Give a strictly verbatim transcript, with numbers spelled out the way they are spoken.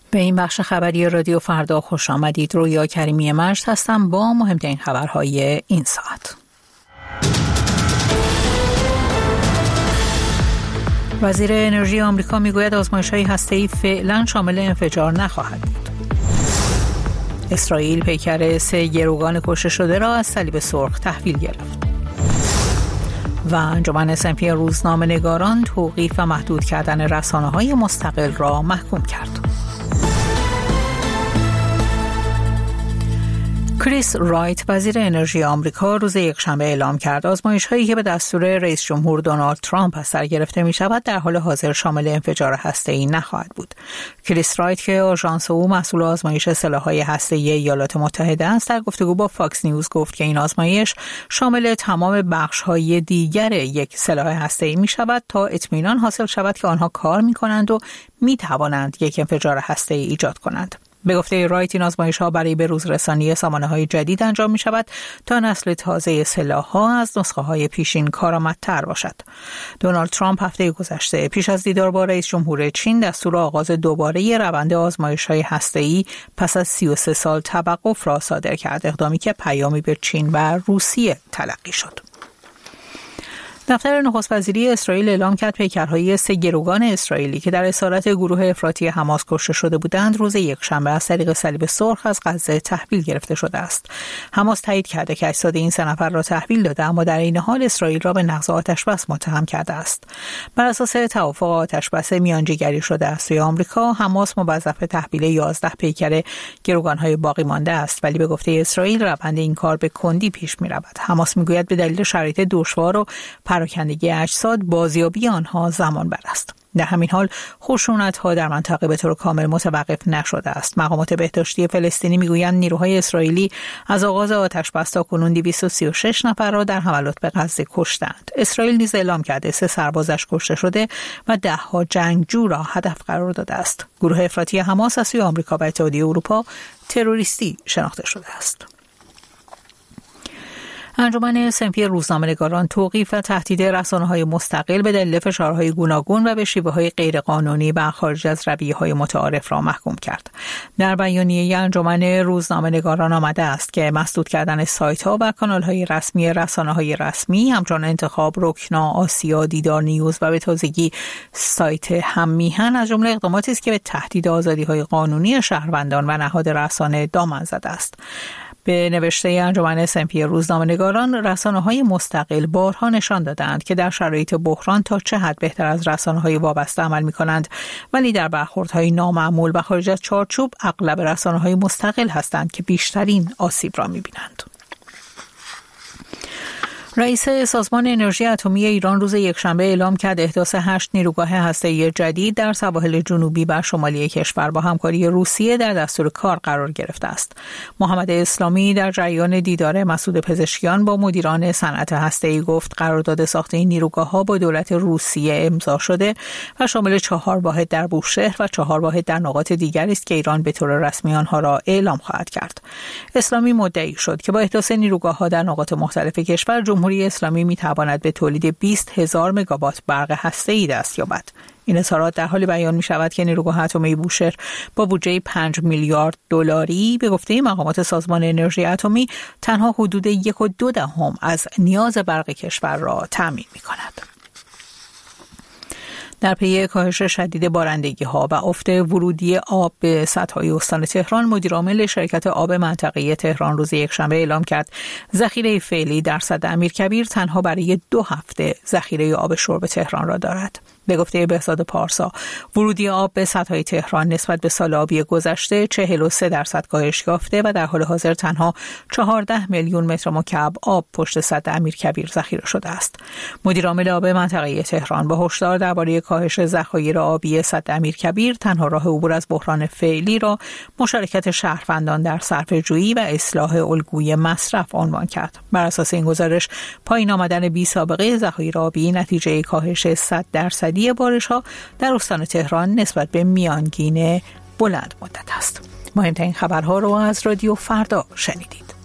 به این بخش خبری رادیو فردا خوش آمدید. رویا کریمی مجد هستم با مهمترین خبرهای این ساعت. وزیر انرژی آمریکا میگوید آزمایش‌های هسته‌ای فعلا شامل انفجار نخواهد بود. اسرائیل پیکر سه گروگان کشته شده را از صلیب سرخ تحویل گرفت. و انجمن اس اند پی روزنامه‌نگاران توقیف و محدود کردن رسانه‌های مستقل را محکوم کرد. کریس رایت وزیر انرژی آمریکا روز یکشنبه اعلام کرد آزمایش‌هایی که به دستور رئیس جمهور دونالد ترامپ از سر گرفته می‌شود در حال حاضر شامل انفجار هسته‌ای نخواهد بود. کریس رایت که آژانس او مسئول آزمایش سلاح‌های هسته‌ای ایالات متحده است در گفتگو با فاکس نیوز گفت که این آزمایش شامل تمام بخش‌های دیگر یک سلاح هسته‌ای می‌شود تا اطمینان حاصل شود که آنها کار می‌کنند و می‌توانند یک انفجار هسته‌ای ایجاد کنند. به گفته رایت این آزمایش‌ها برای بروز رسانی سامانه‌های جدید انجام می‌شود تا نسل تازه سلاح‌ها از نسخه‌های پیشین کارآمدتر باشد. دونالد ترامپ هفته گذشته پیش از دیدار با رئیس جمهور چین دستور آغاز دوباره روند آزمایش‌های هسته‌ای پس از سی و سه سال توقف را صادر کرد، اقدامی که پیامی به چین و روسیه تلقی شد. دفتر نخست وزیری اسرائیل اعلام کرد پیکرهای سه گروگان اسرائیلی که در اسارت گروه افراطی حماس کشته شده بودند روز یکشنبه از طریق صلیب سرخ از غزه تحویل گرفته شده است. حماس تایید کرده که اجساد این سه نفر را تحویل داده، اما در این حال اسرائیل را به نقض آتشبس متهم کرده است. بر اساس توافق آتشبس میانجیگری شده از سوی آمریکا، حماس موظف تحویل یازده پیکر گروگان‌های باقی مانده است، ولی به گفته اسرائیل روند این کار به کندی پیش می‌رود. حماس می‌گوید به دلیل شرایط دشوار و پراکندگی اجساد بازیابی آنها زمان بر است. در همین حال خشونت‌ها در منطقه به طور کامل متوقف نشده است. مقامات بهداشتی فلسطینی میگویند نیروهای اسرائیلی از آغاز آتشبس تا کنون دویست و سی و شش نفر را در حملات به غزه کشتند. اسرائیل نیز اعلام کرده سه سربازش کشته شده و ده‌ها جنگجو را هدف قرار داده است. گروه افراطی حماس از سوی آمریکا و اتحادیه اروپا تروریستی شناخته شده است. انجمن اس اند پی روزنامه‌نگاران توقیف و تهدید رسانه‌های مستقل به دلیل فشارهای گوناگون و به شیوه‌های غیرقانونی و خارج از رویه‌های متعارف را محکوم کرد. در بیانیه انجمن روزنامه‌نگاران آمده است که مسدود کردن سایت‌ها و کانال‌های رسمی رسانه‌های رسمی همچون انتخاب، رکنا، آسیا، دیدار نیوز و به تازگی سایت هم میهن از جمله اقداماتی است که به تهدید آزادی‌های قانونی شهروندان و نهاد رسانه دامن زده است. به نوشته انجمن اس اند پی روزنامه‌نگاران، رسانه‌های مستقل بارها نشان دادند که در شرایط بحران تا چه حد بهتر از رسانه‌های وابسته عمل می‌کنند، ولی در برخوردهای نامعمول و خارج از چارچوب اغلب رسانه‌های مستقل هستند که بیشترین آسیب را می‌بینند. رئیس سازمان انرژی اتمی ایران روز یکشنبه اعلام کرد احداث هشت نیروگاه هسته‌ای جدید در سواحل جنوبی و شمالی کشور با همکاری روسیه در دستور کار قرار گرفته است. محمد اسلامی در جریان دیدار مسعود پزشکیان با مدیران صنعت هسته‌ای گفت قرارداد ساخت این نیروگاه‌ها با دولت روسیه امضا شده و شامل چهار واحد در بوشهر و چهار واحد در نقاط دیگری است که ایران به طور رسمی آنها را اعلام خواهد کرد. اسلامی مدعی شد که با احداث نیروگاه‌ها در نقاط مختلف کشور جمهوری اسلامی میتواند به تولید بیست هزار مگاوات برق هسته‌ای دست یابد. این اظهارات در حالی بیان می شود که نیروگاه اتمی بوشهر با بودجه پنج میلیارد دلاری به گفته مقامات سازمان انرژی اتمی تنها حدود یک و دو دهم از نیاز برق کشور را تامین می کند. در پی کاهش شدید بارندگی‌ها و افت ورودی آب به سدهای استان تهران، مدیرعامل شرکت آب منطقه‌ای تهران روز یکشنبه اعلام کرد ذخیره فعلی در سد امیرکبیر تنها برای دو هفته ذخیره آب شرب تهران را دارد. به گفته بهزاد پارسا، ورودی آب به سدهای تهران نسبت به سال آبی گذشته چهل و سه درصد کاهش یافته و در حال حاضر تنها چهارده میلیون متر مکعب آب پشت سد امیرکبیر ذخیره شده است. مدیرعامل آب منطقه‌ای تهران با هشدار درباره کاهش ذخایر آبی سد امیرکبیر تنها راه عبور از بحران فعلی را مشارکت شهروندان در صرفه‌جویی و اصلاح الگوی مصرف عنوان کرد. بر اساس این گزارش، پایین آمدن بی سابقه ذخایر آبی نتیجه کاهش صد درصدی بارش‌ها در استان تهران نسبت به میانگین بلند مدت است. مهمترین خبرها رو از رادیو فردا شنیدید.